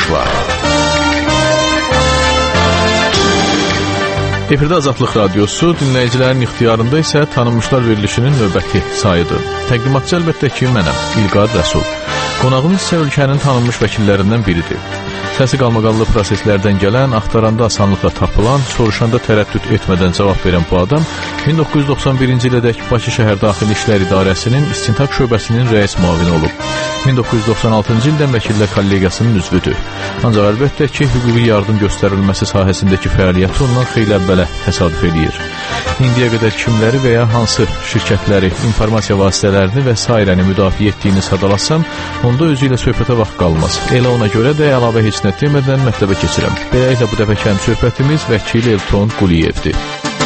Tanışlar. Efirdə Azadlıq Radiosu, dinləyicilərin ixtiyarında isə Tanınmışlar verilişinin növbəti sayıdır. Təqdimatçı əlbəttə ki, mənəm, İlqar Rəsul. Qonağım isə ölkənin tanınmış vəkillərindən biridir. Səsi qalmaqallı proseslərdən gələn, axtaranda asanlıqla tapılan, soruşanda tərəddüd etmədən cavab verən bu adam 1991-ci ilədək Bakı Şəhər Daxili İşlər İdarəsinin İstintaq şöbəsinin rəis müavini olub. 1996-cı ildən vəkillər kollegiyasının üzvüdür. Ancaq əlbəttə ki, hüquqi yardım göstərilməsi sahəsindəki fəaliyyəti ondan xeyli əvvələ təsadüf edir. İndiyə qədər kimləri və ya hansı şirkətləri, informasiya vasitələrini və sairəni müdafiə etdiyini sadalatsam, onda özü ilə söhbətə vaxt qalmaz. Elə ona görə də əlavə heç nə demədən mətləbə keçirəm. Beləliklə bu dəfə kənd söhbətimiz vəkil Elton Quliyevdir.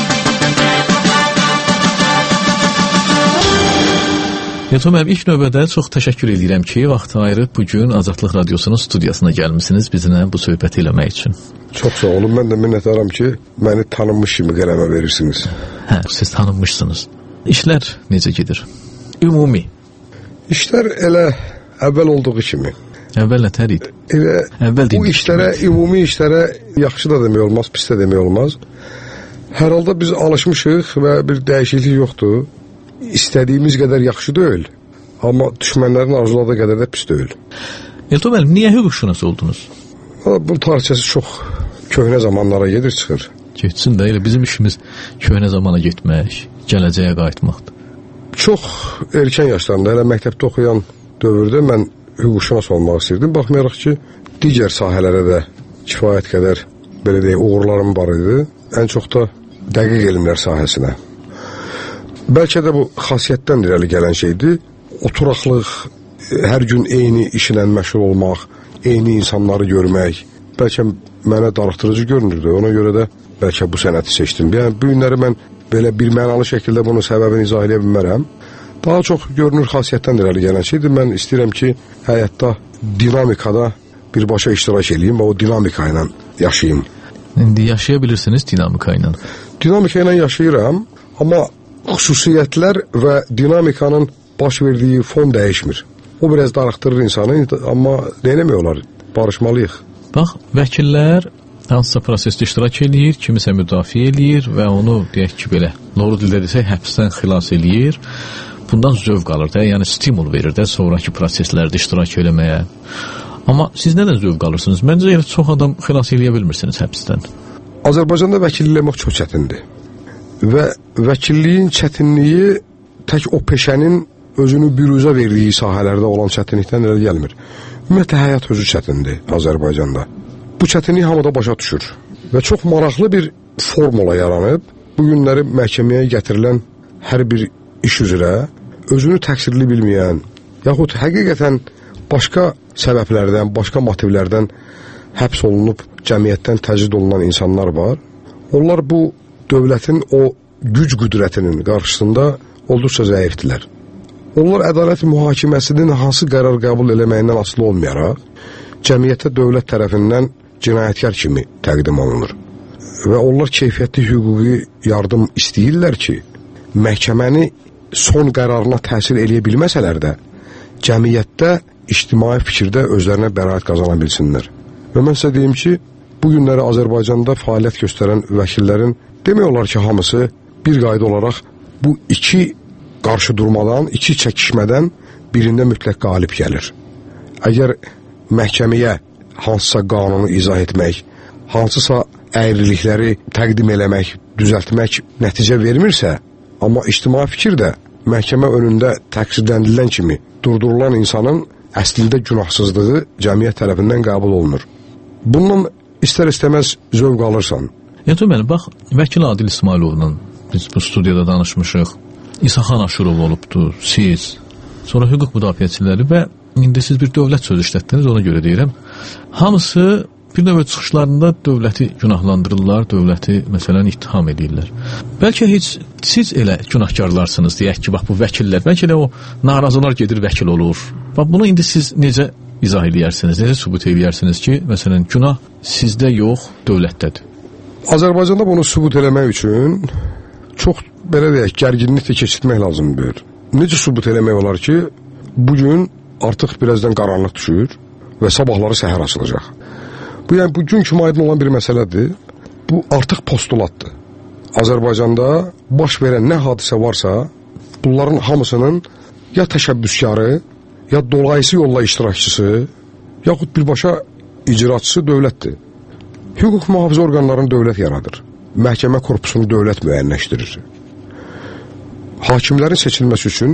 Elton müəllim, ilk növbədə çox təşəkkür edirəm ki, vaxt ayırıb bugün Azadlıq Radiosunun studiyasına gəlmisiniz bizimlə bu söhbəti eləmək üçün. Çox sağ olun, mən də minnətdaram ki, məni tanınmış kimi qələmə verirsiniz. Hə, siz tanınmışsınız. İşlər necə gedir? Ümumi. İşlər elə əvvəl olduğu kimi. Əvvəl nətər idi? Bu işlərə, ümumi işlərə yaxşı da demək olmaz, pis də demək olmaz. Hər halda biz alışmışıq və bir dəyişiklik yoxdur. İstədiyimiz qədər yaxşı deyil, amma düşmənlərin arzuladığı qədər də pis deyil. Elton müəllim, niyə hüquqşünas oldunuz? Bu tarixçəsi çox köhnə zamanlara gedir, çıxır. Getsin də, elə bizim işimiz köhnə zamana getmək, gələcəyə qayıtmaqdır. Çox erkən yaşlarımda, elə məktəbdə oxuyan dövrdə mən hüquqşünas olmaq istəyirdim. Baxmayaraq ki, digər sahələrə də kifayət qədər, belə deyək, uğurlarım var idi. Ən çox da dəqiq elmlər sahəsinə. Bəlkə də bu xasiyyətdən irəli gələn şeydir. Oturaqlıq, hər gün eyni işlə məşğul olmaq, eyni insanları görmək, bəlkə mənə darıxdırıcı görünürdü. Ona görə də bəlkə bu sənəti seçdim. Yəni, bu günləri mən belə bir mənalı şəkildə bunun səbəbini izah edə bilmərəm. Daha çox görünür xasiyyətdən irəli gələn şeydir. Mən istəyirəm ki, həyatda, dinamikada birbaşa iştirak edeyim və o dinamika ilə yaşayayım. İndi yaşaya bilirsiniz dinamika ilə? Dinamika ilə yaşayıram, amma xüsusiyyətlər və dinamikanın baş verdiyi fon dəyişmir. O biraz darıxdırır insanı, amma neyləmək olar? Barışmalıyıq. Bax, vəkillər hansısa prosesdə iştirak edir, kimisə müdafiə edir və onu, deyək ki, belə, doğru dildə desək, həbsdən xilas edir. Bundan zövq alır da, yəni stimul verir də sonraki proseslərdə iştirak eləməyə. Amma siz nədən zövq alırsınız? Məncə elə çox adam xilas eləyə bilmirsiniz həbsdən. Azərbaycanda vəkillik eləmək çox çətindir. Və vəkilliyin çətinliyi tək o peşənin özünü büruzə verdiyi sahələrdə olan çətinlikdən elə gəlmir. Ümumiyyətlə, həyat özü çətindir Azərbaycanda. Bu çətinlik hamıda başa düşür və çox maraqlı bir formula yaranıb. Bu günləri məhkəməyə gətirilən hər bir iş üzrə özünü təqsirli bilməyən, yaxud həqiqətən başqa səbəblərdən, başqa motivlərdən həbs olunub, cəmiyyətdən təcrid olunan insanlar var. Onlar bu dövlətin o güc qüdrətinin qarşısında olduqca zəifdirlər. Onlar ədalət mühakiməsinin hansı qərar qəbul eləməyindən asılı olmayaraq, cəmiyyətə dövlət tərəfindən cinayətkar kimi təqdim olunur. Və onlar keyfiyyətli hüquqi yardım istəyirlər ki, məhkəməni son qərarına təsir eləyə bilməsələr də, cəmiyyətdə, ictimai fikirdə özlərinə bəraət qazana bilsinlər. Və mən sizə deyim ki, bu günləri Azərbaycanda fəaliyyət göstərən vəkillərin demək olar ki, hamısı bir qayda olaraq bu iki qarşı durmadan, iki çəkişmədən birində mütləq qalib gəlir. Əgər məhkəməyə hansısa qanunu izah etmək, hansısa əyrilikləri təqdim eləmək, düzəltmək nəticə vermirsə, amma ictimai fikir də məhkəmə önündə təqsirləndirilən kimi durdurulan insanın əslində günahsızlığı cəmiyyət tərəfindən qəbul olunur. Bundan istər-istəməz zövq alırsan. Elton müəllim, bax, vəkil Adil İsmailovla biz bu studiyada danışmışıq. İsaxan Aşurov olubdur, siz, sonra hüquq müdafiəçiləri və indi siz bir dövlət sözü işlətdiniz, ona görə deyirəm. Hamısı bir növ çıxışlarında dövləti günahlandırırlar, dövləti məsələn ittiham edirlər. Bəlkə heç siz elə günahkarlarsınız, deyək ki, bax bu vəkillər, bəlkə elə o narazılar gedir vəkil olur. Bax bunu indi siz necə izah edərsiniz, necə sübut edərsiniz ki, məsələn günah sizdə yox, dövlətdədir? Azərbaycanda bunu sübut eləmək üçün çox, belə deyək, gərginliklə keçirtmək lazımdır. Necə sübut eləmək olar ki, bugün artıq birazdan qaranlıq düşür. və sabahları səhər açılacaq. Bu, yəni, bu gün kimi aydın olan bir məsələdir. Bu artıq postulatdır. Azərbaycanda baş verən nə hadisə varsa, bunların hamısının ya təşəbbüskarı, ya dolayısı yolla iştirakçısı, yaxud birbaşa icraçısı dövlətdir. Hüquq mühafizə orqanlarını dövlət yaradır. Məhkəmə korpusunu dövlət müəyyənləşdirir. Hakimlərin seçilməsi üçün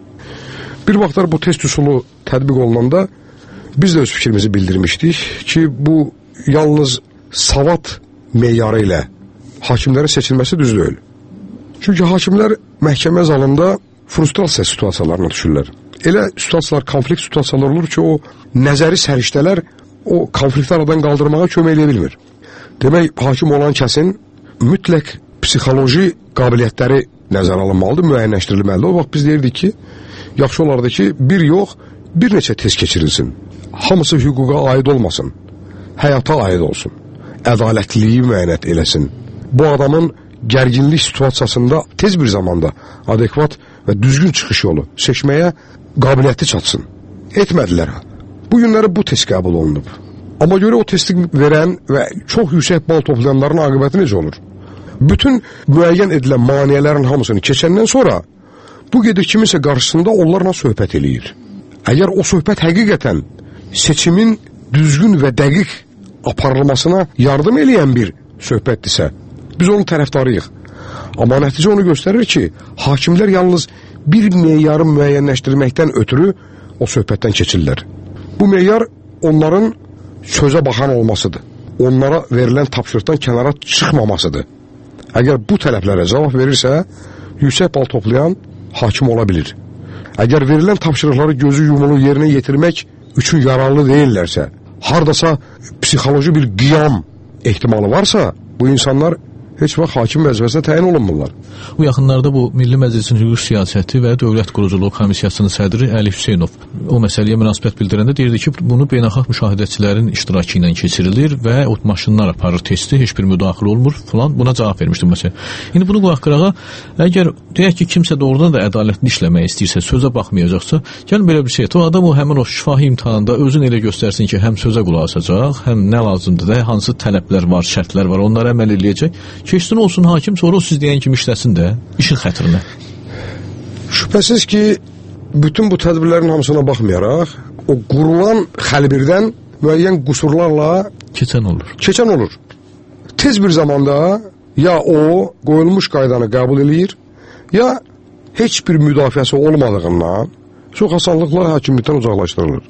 bir vaxtlar bu test üsulu tətbiq olunanda biz də öz fikrimizi bildirmişdik ki, bu yalnız savad meyarı ilə hakimlərin seçilməsi düz deyil. Çünki hakimlər məhkəmə zalında frustrasiya situasiyalarına düşürlər. Elə situasiyalar, konflikt situasiyalar olur ki, o nəzəri səriştələr o konflikti aradan qaldırmağa kömək edə bilmir. Demək, hakim olan kəsin mütləq psixoloji qabiliyyətləri nəzərə alınmalıdır, müəyyənləşdirilməlidir. O vaxt biz deyirdik ki, yaxşı olardı ki, bir yox, bir neçə test keçirilsin. Hamısı hüquqa aid olmasın, həyata aid olsun, ədalətliliyi müəyyənət eləsin. Bu adamın gərginlik situasiyasında tez bir zamanda adekvat və düzgün çıxış yolu seçməyə qabiliyyəti çatsın. Etmədilər. Bu günləri bu test qəbul olunub. Amma görə o testi verən və çox yüksək bal toplayanların aqibəti necə olur? Bütün müəyyən edilən maniyələrin hamısını keçəndən sonra bu gedir kiminsə qarşısında onlarla söhbət eləyir. Əgər o söhbət həqiqətən seçimin düzgün və dəqiq aparılmasına yardım eləyən bir söhbətdirsə, biz onun tərəfdarıyıq. Amma nəticə onu göstərir ki, hakimlər yalnız bir meyarı müəyyənləşdirməkdən ötürü o söhbətdən keçirlər. Bu meyar onların sözə baxan olmasıdır. Onlara verilən tapşırıqdan kənara çıxmamasıdır. Əgər bu tələblərə cavab verirsə, yüksək bal toplayan hakim ola bilir. Əgər verilən tapşırıqları gözü yumulu yerinə yetirmək üçün yararlı deyillərsə, hardasa psixoloji bir qiyam ehtimalı varsa, bu insanlar heç vaxt hakim vəzifəsinə təyin olunmurlar. Bu yaxınlarda bu Milli Məclisin Hüquq Siyasəti və Dövlət Quruculuğu Komissiyasının sədri Əli Hüseynov o məsələyə münasibət bildirəndə deyirdi ki, bunu beynəlxalq müşahidəçilərin iştirakı ilə keçirilir və o maşınlar aparır testi, heç bir müdaxilə olmur falan, buna cavab vermişdim məsələn. İndi bunu qoyaq qırağa, əgər deyək ki, kimsə doğrudan da ədalətli işləmək istəyirsə, sözə baxmayacaqsa, gəlin belə bir şey, o adam o həmin o şifahi imtahanda özün elə göstərsin ki, həm sözə qulaq asacaq, həm nə lazımdır da, hansı tələblər var, şərtlər var, onlara əməl eləyəcək. Keçsin olsun hakim, sonra o siz deyən kimi işləsin də, işin xətrinə. Şübhəsiz ki, bütün bu tədbirlərin hamısına baxmayaraq, o qurulan xəlbirdən müəyyən qüsurlarla keçən olur. Tez bir zamanda ya o qoyulmuş qaydanı qəbul eləyir, ya heç bir müdafiəsi olmadığından çox asanlıqla hakimlikdən uzaqlaşdırılır.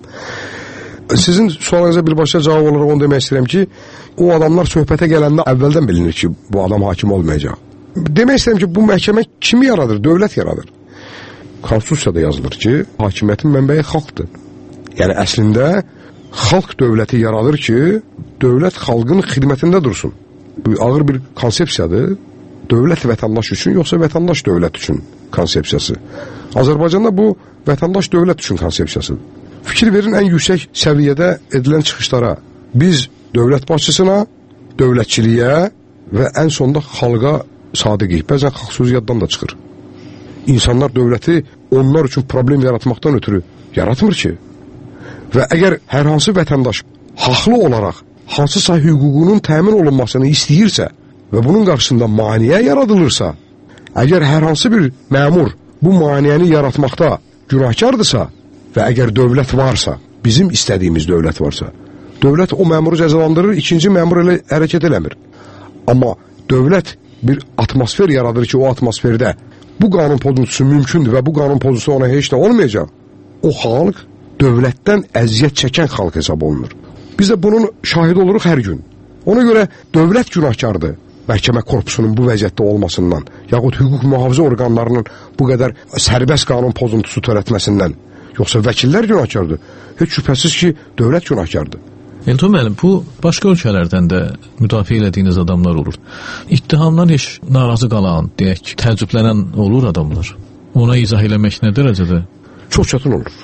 Sizin sualınıza birbaşa cavab olaraq onu demək istəyirəm ki, o adamlar söhbətə gələndə əvvəldən bilinir ki, bu adam hakim olmayacaq. Demək istəyirəm ki, bu məhkəmə kimi yaradır? Dövlət yaradır. Konstitusiyada yazılır ki, hakimiyyətin mənbəyi xalqdır. Yəni, əslində, xalq dövləti yaradır ki, dövlət xalqın xidmətində dursun. Bu ağır bir konsepsiyadır. Dövlət vətəndaş üçün, yoxsa vətəndaş dövlət üçün konsepsiyası. Azərbaycanda bu vətəndaş dövlət üçün konsepsiyasıdır. Fikir verin ən yüksək səviyyədə edilən çıxışlara. Biz dövlət başçısına, dövlətçiliyə və ən sonda xalqa sadiqik. Bəzən xalq sözü yaddan da çıxır. İnsanlar dövləti onlar üçün problem yaratmaqdan ötürü yaratmır ki. Və əgər hər hansı vətəndaş haqlı olaraq hansısa hüququnun təmin olunmasını istəyirsə və bunun qarşısında maneə yaradılırsa, əgər hər hansı bir məmur bu maneəni yaratmaqda günahkardırsa və əgər dövlət varsa, bizim istədiyimiz dövlət varsa, dövlət o məmuru cəzalandırır, ikinci məmur elə hərəkət eləmir. Amma dövlət bir atmosfer yaradır ki, o atmosferdə bu qanun pozuntusu mümkündür və bu qanun pozuntusu ona heç də olmayacaq. O xalq dövlətdən əziyyət çəkən xalq hesab olunur. Biz də bunun şahidi oluruq hər gün. Ona görə dövlət günahkardır məhkəmə korpusunun bu vəziyyətdə olmasından, yaxud hüquq mühafizə orqanlarının bu qədər sərbəst qanun pozuntusu törətməsindən. Yoxsa vəkillər günahkardır. Heç şübhəsiz ki, dövlət günahkardır. Elton müəllim, bu başqa ölkələrdən də müdafiə elədiyiniz adamlar olur. İttihamdan heç narazı qalan, deyək ki, təəccüblənən olur adamlar. Ona izah eləmək nə dərəcədə? Çox çətin olur.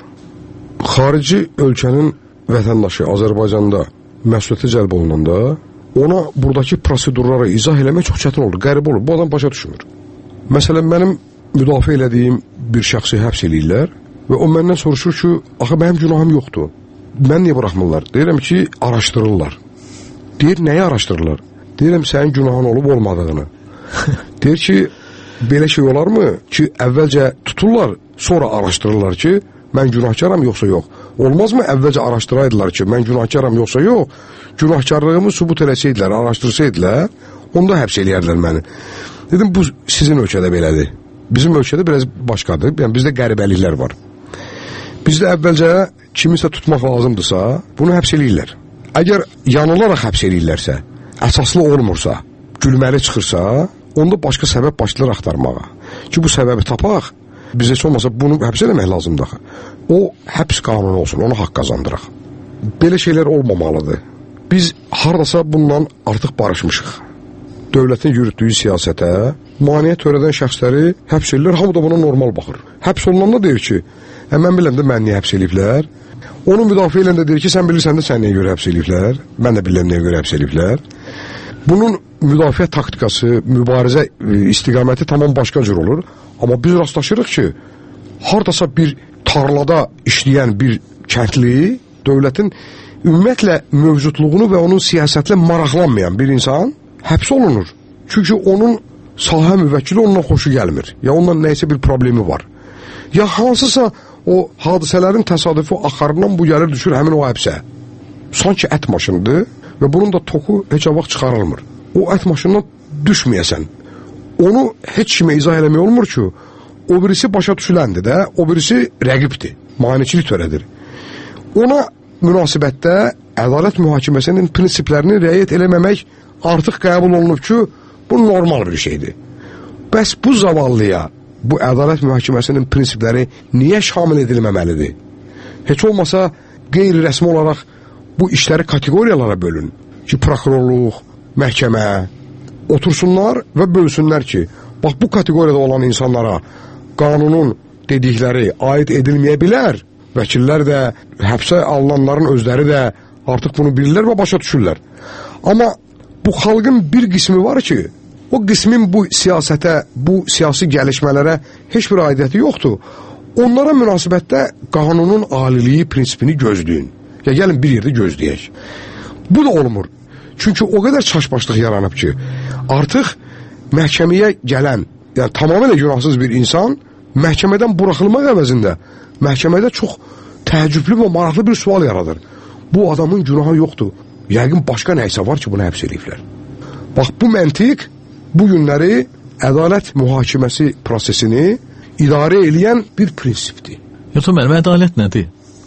Xarici ölkənin vətəndaşı Azərbaycanda məsuliyyətə cəlb olunanda ona buradakı prosedurları izah eləmək çox çətin olur, qəribə olur. Bu adam başa düşmür. Məsələn, mənim müdafiə elədiyim bir şəxsi həbs eləyirlər və o məndən soruşur ki, axı mənim günahım yoxdur. mən niyə buraxmırlar? Deyirəm ki, araşdırırlar. Deyir, nəyi araşdırırlar? Deyirəm, sənin günahın olub olmadığını. Deyir ki, belə şey olarmı ki, əvvəlcə tuturlar, sonra araşdırırlar ki, mən günahkaram yoxsa yox. Olmazmı əvvəlcə araşdıraydılar ki, mən günahkaram yoxsa yox, günahkarlığımı sübut eləsəydilər, araşdırsaydılar, onda həbs eləyərlər məni. Dedim, bu sizin ölkədə belədir. Bizim ölkədə biraz başqadır, yəni bizdə qəribəliklər var. Bizdə əvvəlcə kimisə tutmaq lazımdırsa, bunu həbs eləyirlər. Əgər yanılaraq həbs eləyirlərsə, əsaslı olmursa, gülməli çıxırsa, onda başqa səbəb başlayır axtarmağa. Ki, bu səbəbi tapaq, bizə heç olmasa bunu həbs eləmək lazımdır. O, həbs qanunu olsun, ona haqq qazandıraq. Belə şeylər olmamalıdır. Biz haradasa bundan artıq barışmışıq. Dövlətin yürütdüyü siyasətə maneə törədən şəxsləri həbs edirlər, hamı da buna normal baxır. Həbs olunanda deyir ki, mən biləm də mən niyə həbs eləyiblər. Onu müdafiə edən də deyir ki, sən bilirsən də sən niyə görə həbs eləyiblər. Mən də bilirəm niyə görə həbs eləyiblər. Bunun müdafiə taktikası, mübarizə istiqaməti tamam başqa cür olur. Amma biz rastlaşırıq ki, haradasa bir tarlada işləyən bir kəndli, dövlətin ümumiyyətlə mövcudluğunu və onun siyasətlə maraqlanmayan bir insan həbs olunur. Çünki onun sahə müvəkkili ondan xoşu gəlmir. Ya ondan nəysə bir problemi var. Ya hansısa o hadisələrin təsadüfi axarından bu gəlir düşür həmin o həbsə. Sanki ət maşınıdır və bunun da toku heç vaxt çıxarılmır. O ət maşından düşməyəsən. Onu heç kimə izah eləmək olmur ki, o birisi başa düşüləndir də, o birisi rəqibdir, maneçilik törədir. Ona münasibətdə ədalət mühakiməsinin prinsiplərini riayət eləməmək artıq qəbul olunub ki, bu normal bir şeydir. Bəs bu zavallıya bu ədalət mühakiməsinin prinsipləri niyə şamil edilməməlidir? Heç olmasa qeyri-rəsmi olaraq bu işləri kateqoriyalara bölün ki, prokurorluq, məhkəmə otursunlar və bölsünlər ki, bax bu kateqoriyada olan insanlara qanunun dedikləri aid edilməyə bilər. Vəkillər də, həbsə alınanların özləri də artıq bunu bilirlər və başa düşürlər. Amma bu xalqın bir qismi var ki, o qismin bu siyasətə, bu siyasi gəlişmələrə heç bir aidiyyəti yoxdur. Onlara münasibətdə qanunun aliliyi prinsipini gözləyin. Ya gəlin bir yerdə gözləyək. Bu da olmur. Çünki o qədər çaşbaşlıq yaranıb ki, artıq məhkəməyə gələn, yəni tamamilə günahsız bir insan məhkəmədən buraxılmaq əvəzində məhkəmədə çox təəccüblü və maraqlı bir sual yaradır. Bu adamın günahı yoxdur. Yəqin başqa nəysə var ki, bunu həbs eləyiblər. Bax, bu məntiq bu günləri ədalət mühakiməsi prosesini idarə eləyən bir prinsipdir. Yoxsa mənim, ədalət nədir?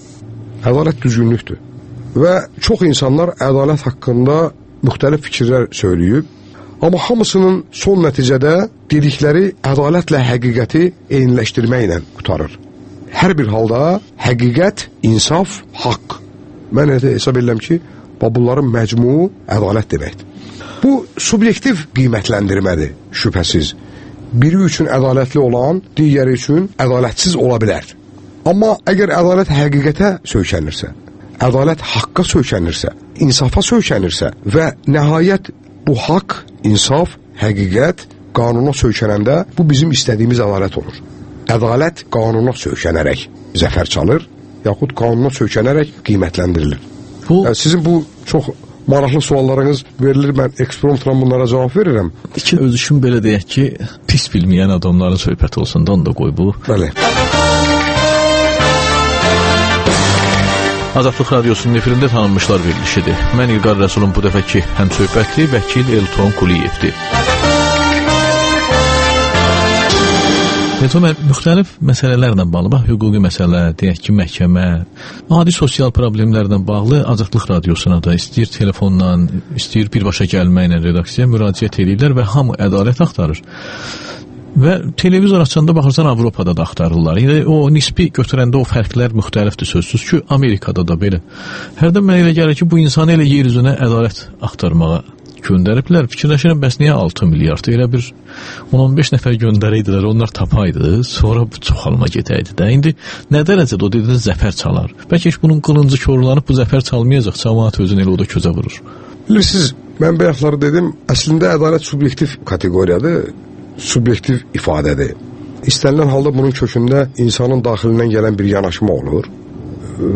Ədalət düzgünlükdür. Və çox insanlar ədalət haqqında müxtəlif fikirlər söyləyib, amma hamısının son nəticədə dedikləri ədalətlə həqiqəti eyniləşdirməklə qutarır. Hər bir halda həqiqət, insaf, haqq. Mən hesab edirəm ki, bunların məcmuu ədalət deməkdir. Bu subyektiv qiymətləndirmədir, şübhəsiz. Biri üçün ədalətli olan, digəri üçün ədalətsiz ola bilər. Amma əgər ədalət həqiqətə söykənirsə, ədalət haqqa söykənirsə, insafa söykənirsə və nəhayət bu haqq, insaf, həqiqət qanuna söykənəndə bu bizim istədiyimiz ədalət olur. Ədalət qanuna söykənərək zəfər çalır, yaxud qanuna söykənərək qiymətləndirilir. Sizin bu çox maraqlı suallarınız verilir, mən ekspromptla bunlara cavab verirəm. İki öz üçün belə deyək ki, pis bilməyən adamların söhbəti olsun da, onu da qoy bu. Bəli. Azadlıq Radiosunun efirində tanınmışlar verilişidir. Mən İlqar Rəsulun bu dəfəki həmsöhbəti vəkil Elton Quliyevdir. Müxtəlif məsələlərlə bağlı, bax, hüquqi məsələ, deyək ki, məhkəmə, adi sosial problemlərlə bağlı Azadlıq Radiosuna da istəyir telefonla, istəyir birbaşa gəlməklə redaksiyaya müraciət edirlər və hamı ədalət axtarır. Və televizor açanda baxırsan Avropada da axtarırlar. Yəni o nisbi götürəndə o fərqlər müxtəlifdir, sözsüz ki, Amerikada da belə. Hərdən mənə elə gəlir ki, bu insanı elə yer üzünə ədalət axtarmağa göndəriblər. Fikirləşirəm, bəs niyə 6 milyard? Elə bir 10-15 nəfər göndəriydilər, onlar tapaydı, sonra çoxalma getəydi də. İndi nə dərəcədə o dediniz zəfər çalar? Bəlkə bunun qılıncı korlanıb bu zəfər çalmayacaq, cəmaət özünü elə o da közə vurur. Bilirsiniz, mən bayaqları dedim, əslində ədalət subyektiv kateqoriyadır, subyektiv ifadədir. İstənilən halda bunun kökündə insanın daxilindən gələn bir yanaşma olur və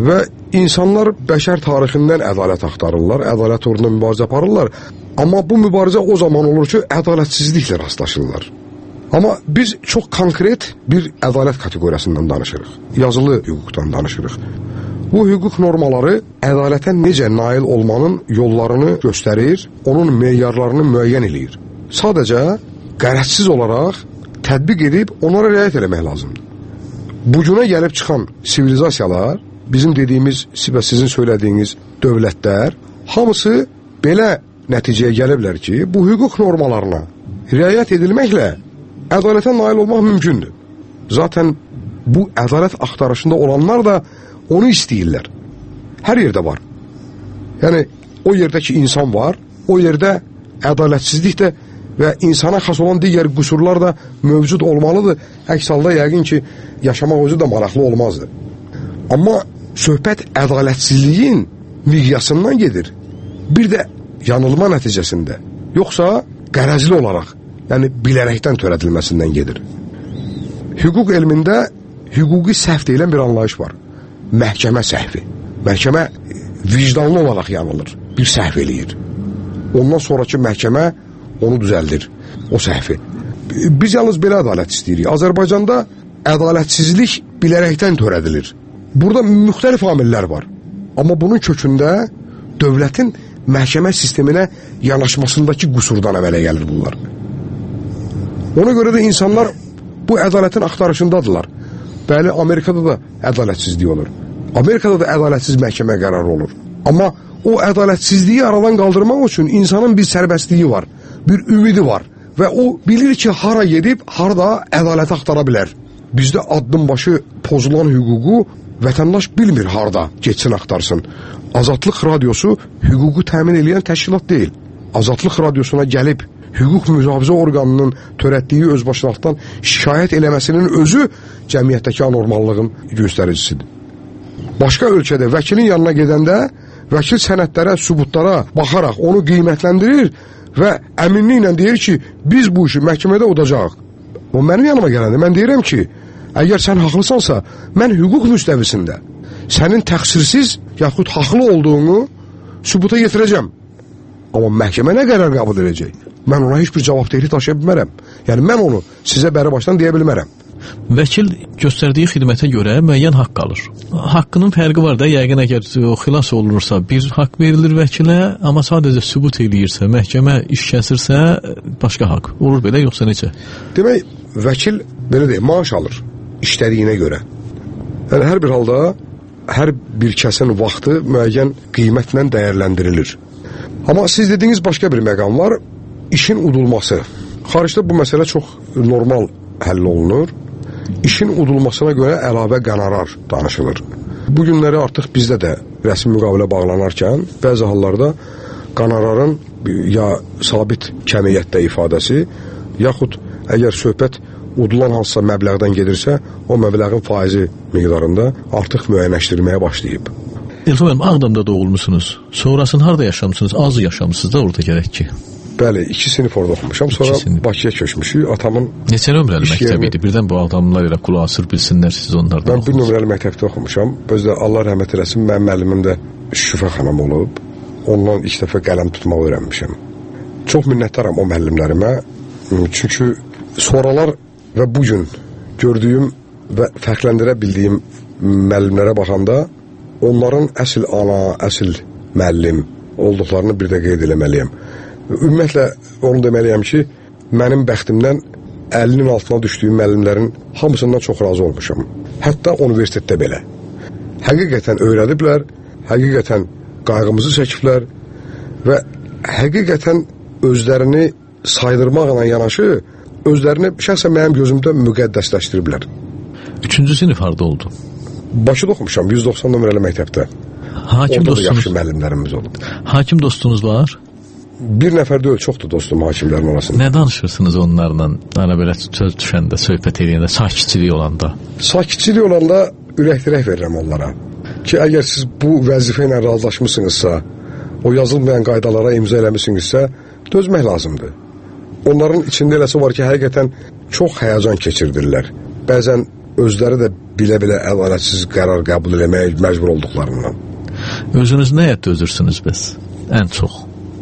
insanlar bəşər tarixindən ədalət axtarırlar, ədalət uğrunda mübarizə aparırlar. Amma bu mübarizə o zaman olur ki, ədalətsizliklə rastlaşırlar. Amma biz çox konkret bir ədalət kateqoriyasından danışırıq. Yazılı hüquqdan danışırıq. Bu hüquq normaları ədalətə necə nail olmanın yollarını göstərir, onun meyarlarını müəyyən eləyir. Sadəcə qərəzsiz olaraq tətbiq edib onlara riayət eləmək lazımdır. Bugüne gəlib çıxan sivilizasiyalar, bizim dediyimiz və sizin söylədiyiniz dövlətlər, hamısı belə nəticəyə gəliblər ki, bu hüquq normalarına riayət edilməklə ədalətə nail olmaq mümkündür. Zaten bu ədalət axtarışında olanlar da onu istəyirlər. Hər yerdə var. Yəni, o yerdəki insan var, o yerdə ədalətsizlik də və insana xas olan digər qüsurlar da mövcud olmalıdır. Əks halda yəqin ki, yaşamaq özü də maraqlı olmazdı. Amma söhbət ədalətsizliyin miqyasından gedir. Bir də yanılma nəticəsində. Yoxsa qərəzli olaraq, yəni bilərəkdən törədilməsindən gedir. Hüquq elmində hüquqi səhv deyilən bir anlayış var. Məhkəmə səhvi. Məhkəmə vicdanlı olaraq yanılır. Bir səhv eləyir. Ondan sonraki məhkəmə onu düzəldir, o səhvi. Biz yalnız belə ədalət istəyirik. Azərbaycanda ədalətsizlik bilərəkdən törədilir. Burada müxtəlif amillər var. Amma bunun kökündə dövlətin məhkəmə sisteminə yanaşmasındakı qüsurdan əmələ gəlir bunlar. Ona görə də insanlar bu ədalətin axtarışındadırlar. Bəli, Amerikada da ədalətsizlik olur. Amerikada da ədalətsiz məhkəmə qərarı olur. Amma o ədalətsizliyi aradan qaldırmaq üçün insanın bir sərbəstliyi var, bir ümidi var və o bilir ki, hara gedib, harada ədalət axtara bilər. Bizdə addım başı pozulan hüququ vətəndaş bilmir harada geçsin axtarsın. Azadlıq radiosu hüququ təmin edən təşkilat deyil. Azadlıq radiosuna gəlib hüquq mühafizə orqanının törətdiyi özbaşınalıqdan şikayət eləməsinin özü cəmiyyətdəki anormallığın göstəricisidir. Başqa ölkədə vəkilin yanına gedəndə vəkil sənədlərə, sübutlara baxaraq onu qiymətləndirir və əminliklə deyir ki, biz bu işi məhkəmədə udacaq. O mənim yanıma gələndə mən deyirəm ki, əgər sən haqlısansa, mən hüquq müstəvisində sənin təqsirsiz yaxud haqlı olduğunu sübuta yetirəcəm. Amma məhkəmə nə qərar qəbul edəcək? Mən ona heç bir cavabdehlik daşıya bilmərəm. Yəni mən onu sizə bəri başdan deyə bilmərəm. Vəkil göstərdiyi xidmətə görə müəyyən haqq alır. Haqqının fərqi var da, yəqin əgər xilas olunursa bir haqq verilir vəkilə, amma sadəcə sübut eləyirsə, məhkəmə iş kəsirsə, başqa haqq. Olur belə, yoxsa necə? Demək, vəkil belə deyək, maaş alır işlədiyinə görə. Yəni hər bir halda hər bir kəsin vaxtı müəyyən qiymətlə dəyərləndirilir. Amma siz dediyiniz başqa bir məqam var, işin udulması. Xaricdə bu məsələ çox normal həll olunur. İşin udulmasına görə əlavə qənarar danışılır. Bu günləri artıq bizdə də rəsmi müqavilə bağlanarkən bəzi hallarda qanararın ya sabit kəmiyyətdə ifadəsi, yaxud əgər söhbət udulan hansısa məbləğdən gedirsə, o məbləğin faizi miqdarında artıq müəyyənləşdirməyə başlayıb. Elxan müəllim, Ağdamda doğulmusunuz. Sonrasını harada yaşamısınız? Az yaşamısınız da orada gərək ki. Bəli, 2 sinif orada oxumuşam. Sonra Bakıya köçmüşük. Atamın neçə nömrəli məktəb idi? Birdən bu adamlar elə qulaq asır, bilsinlər siz onlardan. Mən 1 nömrəli məktəbdə oxumuşam. Özdə Allah rəhmət eləsin, mənim müəllimim də Şüfə xanım olub. Ondan ilk dəfə qələm tutmaq öyrənmişəm. Çox minnətdaram o müəllimlərimə. Çünki sonralar və bugün gördüyüm və fərqləndirə bildiyim müəllimlərə baxanda onların əsl ana, əsl müəllim olduqlarını bir də qeyd eləməliyəm. Ümumiyyətlə onu deməliyəm ki, mənim bəxtimdən 50-nin altına düşdüyüm müəllimlərin hamısından çox razı olmuşam. Hətta universitetdə belə. Həqiqətən öyrədiblər, həqiqətən qayğımızı çəkiblər və həqiqətən özlərini saydırmaqla yanaşı, özlərini şəxsən mənim gözümdə müqəddəsləşdiriblər. 3-cü sinif harda oldu? Bakıda oxumuşam, 190 nömrəli məktəbdə. Hakim orada dostunuz, da yaxşı müəllimlərimiz olub. Hakim dostunuz var? Bir nəfər deyil, çoxdur dostum hakimlərin arasında. Nə danışırsınız onlarla? Hani belə söz düşəndə, söhbət edəndə, sakitçilik olanda? Sakitçilik olanda ürək-dirək verirəm onlara. Ki, əgər siz bu vəzifə ilə razılaşmışsınızsa, o yazılmayan qaydalara imza eləmişsinizsə, dözmək lazımdır. Onların içində eləsi var ki, həqiqətən çox həyəcan keçirdirlər. Bəzən özləri də bilə-bilə ədalətsiz qərar qəbul eləməyə məcbur olduqlarından. Özünüz nəyə dözürsünüz bəs? Ən çox.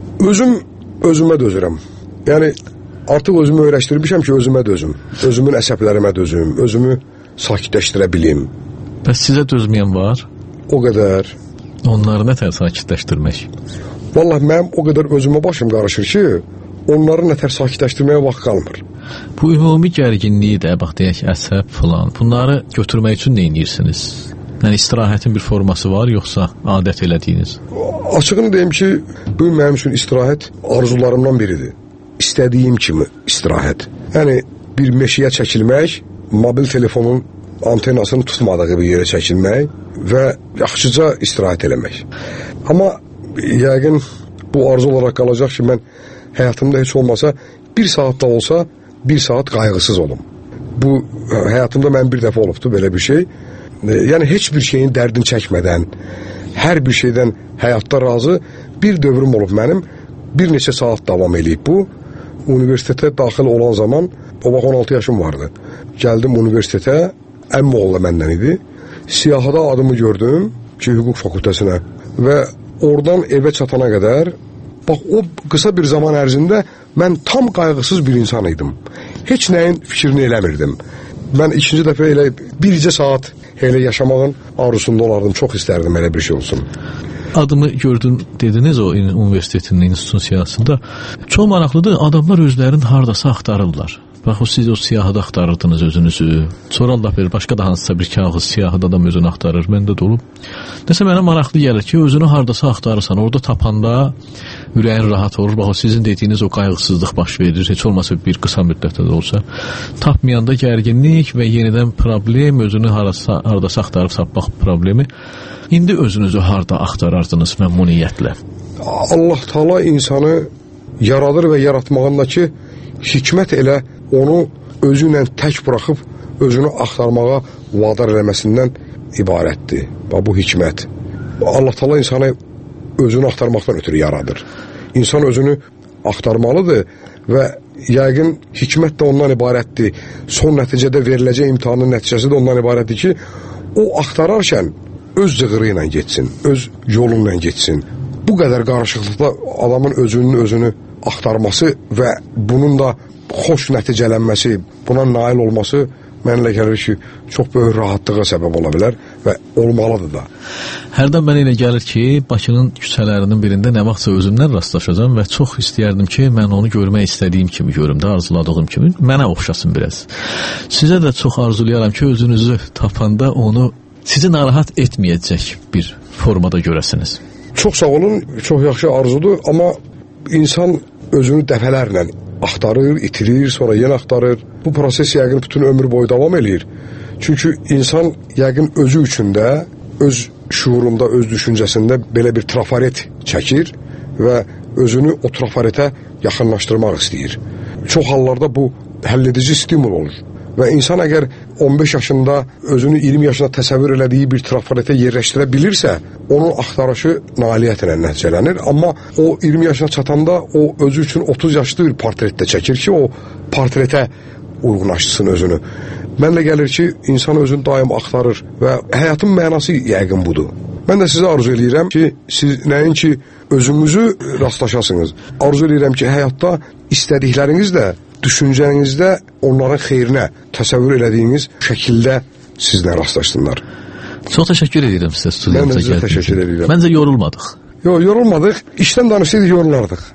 Özümə dözürəm. Yəni artıq özümü öyrəşdirmişəm ki, özümə dözüm. Özümün əsəblərimə dözüm, özümü sakitləşdirə bilim. Bəs sizə dözməyən var? O qədər. Onları nətər sakitləşdirmək? Vallahi mənim o qədər özümə başım qarışır ki, onları nətər sakitləşdirməyə vaxt qalmır. Bu ümumi gərginliyi də, bax deyək, əsəb falan, bunları götürmək üçün nə edirsiniz? Yəni istirahətin bir forması var, yoxsa adət elədiyiniz? Açığını deyim ki, bu mənim üçün istirahət arzularımdan biridir. İstədiyim kimi istirahət. Yəni bir meşəyə çəkilmək, mobil telefonun antenasını tutmadığı bir yerə çəkilmək və yaxşıca istirahət eləmək. Amma yəqin bu arzu olaraq qalacaq ki, mən həyatımda heç olmasa bir saat da olsa bir saat qayğısız olum. Bu həyatımda mən bir dəfə olubdu belə bir şey. Yəni heç bir şeyin dərdini çəkmədən, hər bir şeydən həyatda razı bir dövrüm olub mənim. Bir neçə saat davam eləyib bu. Universitetə daxil olan zaman, o vaxt 16 yaşım vardı. Gəldim universitetə, əmmi oğlu məndən idi. Siyahıda adımı gördüm ki, hüquq fakültəsinə və oradan evə çatana qədər, bax o qısa bir zaman ərzində mən tam qayğısız bir insan idim. Heç nəyin fikrini eləmirdim. Mən ikinci dəfə elə bircə saat elə yaşamağın arzusunda olardım. Çox istərdim elə bir şey olsun. Adımı gördün dediniz o universitetin institusiyasında. Çox maraqlıdır, adamlar özlərini hardasa axtarırlar. Bax, siz o siyahıda axtarırdınız özünüzü. Sonra Allah bilir, başqa da hansısa bir kağız siyahıda adam özünü axtarır. Məndə də olub. Nəsə mənə maraqlı gəlir ki, özünü hardasa axtarırsan, orada tapanda ürəyin rahat olur. Bax, sizin dediyiniz o qayğısızlıq baş verir. Heç olmasa bir qısa müddətdə də olsa. Tapmayanda gərginlik və yenidən problem, özünü hardasa axtarıb tapmaq problemi. İndi özünüzü harda axtarardınız məmnuniyyətlə? Allah Taala insanı yaradır və yaratmağındakı hikmət elə onu özü ilə tək buraxıb özünü axtarmağa vadar eləməsindən ibarətdir. Bu hikmət. Allah Taala insanı özünü axtarmaqdan ötürü yaradır. İnsan özünü axtarmalıdır və yəqin hikmət də ondan ibarətdir. Son nəticədə veriləcək imtahanın nəticəsi də ondan ibarətdir ki, o axtararkən öz cığırı ilə getsin, öz yolu ilə getsin. Bu qədər qarışıqlıqda adamın özünü axtarması və bunun da xoş nəticələnməsi, buna nail olması mənlə gəlir ki, çox böyük rahatlığa səbəb ola bilər və olmalıdır da. Hərdən mənə elə gəlir ki, Bakının küçələrinin birində nə vaxtsa özümdən rastlaşacağım və çox istəyərdim ki, mən onu görmək istədiyim kimi görüm də, arzuladığım kimi. Mənə oxşasın biraz. Sizə də çox arzulayaram ki, özünüzü tapanda onu sizi narahat etməyəcək bir formada görəsiniz. Çox sağ olun, çox yaxşı arzudur, amma insan özünü dəfələrlə axtarır, itirir, sonra yenə axtarır. Bu proses yəqin bütün ömür boyu davam eləyir. Çünki insan yəqin özü üçün də, öz şuurunda, öz düşüncəsində belə bir trafaret çəkir və özünü o trafaretə yaxınlaşdırmaq istəyir. Çox hallarda bu həlledici stimul olur. Və insan əgər 15 yaşında özünü 20 yaşında təsəvvür elədiyi bir trafaretə yerləşdirə bilirsə, onun axtarışı nailiyyətlə nəticələnir. Amma o 20 yaşına çatanda o özü üçün 30 yaşlı bir portretdə çəkir ki, o portretə uyğunlaşdırsın özünü. Mənlə gəlir ki, insan özünü daim axtarır və həyatın mənası yəqin budur. Mən də sizə arzu eləyirəm ki, siz nəinki özünüzü rastlaşasınız. Arzu eləyirəm ki, həyatda istədikləriniz də düşüncənizdə onların xeyrinə təsəvvür elədiyiniz şəkildə sizlə rastlaşsınlar. Çox təşəkkür edirəm sizə studiyamıza gəldiyiniz üçün. Mən də sizə təşəkkür edirəm. Məncə yorulmadıq. Yox, yorulmadıq. İşdən danışsaydı yorulardıq.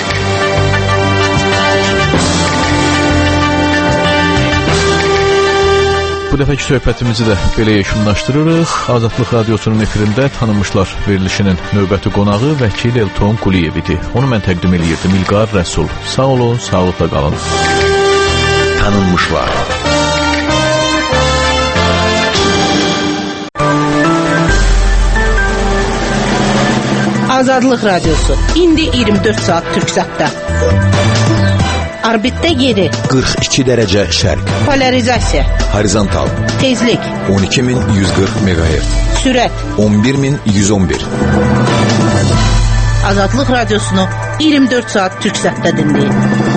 Bu dəfəki söhbətimizi də belə yekunlaşdırırıq. Azadlıq Radiosunun efirində tanınmışlar verilişinin növbəti qonağı vəkil Elton Quliyev idi. Onu mən təqdim edirdim, İlqar Rəsul. Sağ olun, sağlıqla qalın. Tanınmışlar. Azadlıq Radiosu. İndi 24 saat Türksatda. Orbitdə yeri 42 dərəcə şərq. Polarizasiya. Horizontal. Tezlik 12140 MHz. Sürət 11111. Azadlıq Radiosunu 24 saat Türksatda dinləyin.